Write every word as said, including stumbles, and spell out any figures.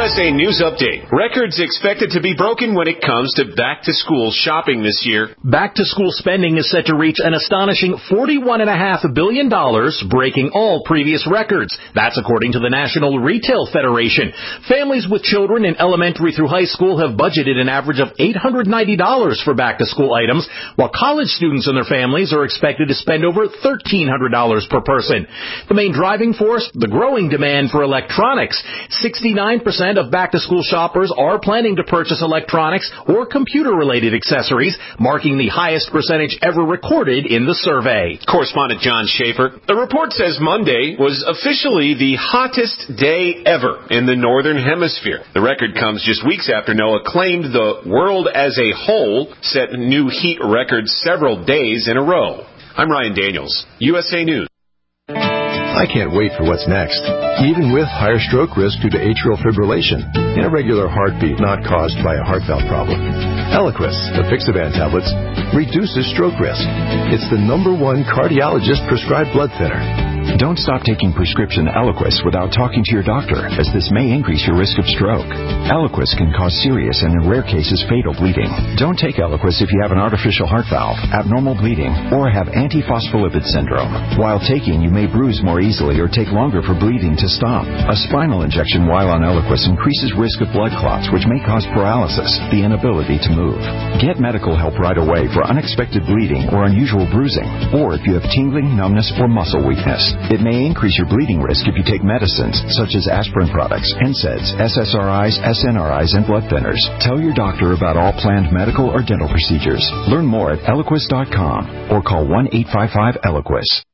S A News Update. Records expected to be broken when it comes to back-to-school shopping this year. Back-to-school spending is set to reach an astonishing forty-one point five billion dollars, breaking all previous records. That's according to the National Retail Federation. Families with children in elementary through high school have budgeted an average of eight hundred ninety dollars for back-to-school items, while college students and their families are expected to spend over thirteen hundred dollars per person. The main driving force, the growing demand for electronics. sixty-nine percent of back-to-school shoppers are planning to purchase electronics or computer-related accessories, marking the highest percentage ever recorded in the survey. Correspondent John Schaefer. The report says Monday was officially the hottest day ever in the Northern Hemisphere. The record comes just weeks after NOAA claimed the world as a whole set new heat records several days in a row. I'm Ryan Daniels, U S A News. I can't wait for what's next. Even with higher stroke risk due to atrial fibrillation, irregular heartbeat not caused by a heart valve problem. Eliquis, the Fixaban tablets, reduces stroke risk. It's the number one cardiologist-prescribed blood thinner. Don't stop taking prescription Eliquis without talking to your doctor, as this may increase your risk of stroke. Eliquis can cause serious and, in rare cases, fatal bleeding. Don't take Eliquis if you have an artificial heart valve, abnormal bleeding, or have antiphospholipid syndrome. While taking, you may bruise more easily or take longer for bleeding to stop. A spinal injection while on Eliquis increases risk of blood clots, which may cause paralysis, the inability to move. Get medical help right away for unexpected bleeding or unusual bruising, or if you have tingling, numbness, or muscle weakness. It may increase your bleeding risk if you take medicines such as aspirin products, N SAIDs, S S R Is, S N R Is, and blood thinners. Tell your doctor about all planned medical or dental procedures. Learn more at Eliquis dot com or call one eight five five Eliquis.